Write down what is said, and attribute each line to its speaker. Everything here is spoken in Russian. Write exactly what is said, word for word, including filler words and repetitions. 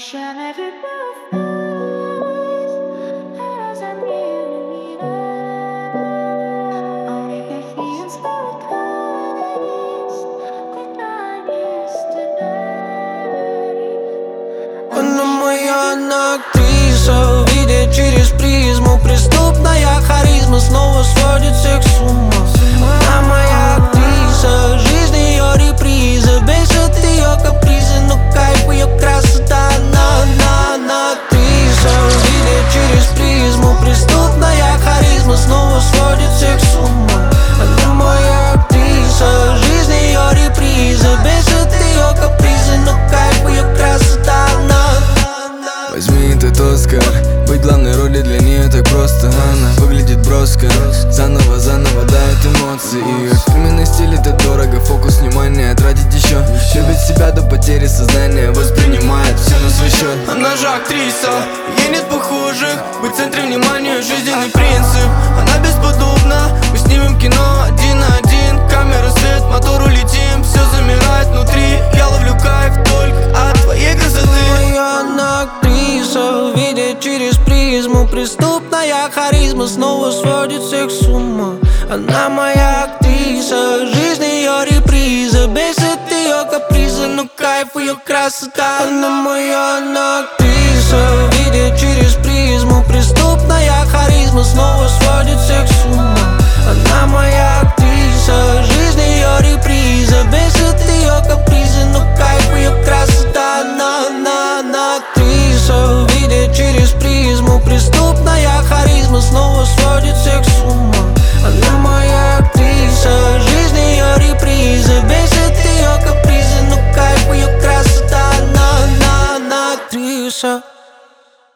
Speaker 1: Она моя, она актриса, видит через призму. Преступная харизма снова сводит всех с ума. Она моя актриса, жизнь ее реприза. Бесит ее капризы, но кайф ее красота. Она, она, она актриса, видит через призму. Преступная харизма снова сводит всех с ума. Она моя актриса, жизнь ее реприза. Бесит ее капризы, но кайф ее красота.
Speaker 2: Возьми этот Оскар, быть главной роли для нее так просто. Она выглядит броско, заново, заново дает эмоции. Ее фирменный стиль это дорого, фокус внимания тратить еще. Любит себя до потери сознания, воспринимает все на свой счет.
Speaker 3: Она же актриса, ей нет похожих. Быть в центре внимания, жизненный принцип. Она бесподобна, мы снимем кино один на один. Камера, свет, мотор, улетим. Все замирает внутри, я ловлю кайф только от твоей красоты.
Speaker 1: Она актриса, видит через призму. Преступная харизма снова сводит всех с ума. Она моя актриса, жизнь ее реприза. Бесит ее капризы, но кайф ее красота. Она моя, она актриса, видит через призму. Преступная харизма снова сводит всех с ума. Она моя актриса, жизнь ее реприза. Бесит ее капризы, но кайф ее красота. Она, она, она актриса, видит через призму. Преступная харизма снова сводит всех с ума. Она моя актриса, жизнь ее реприза. Бесит ее капризы, но кайф ее красота. Она, она, она актриса.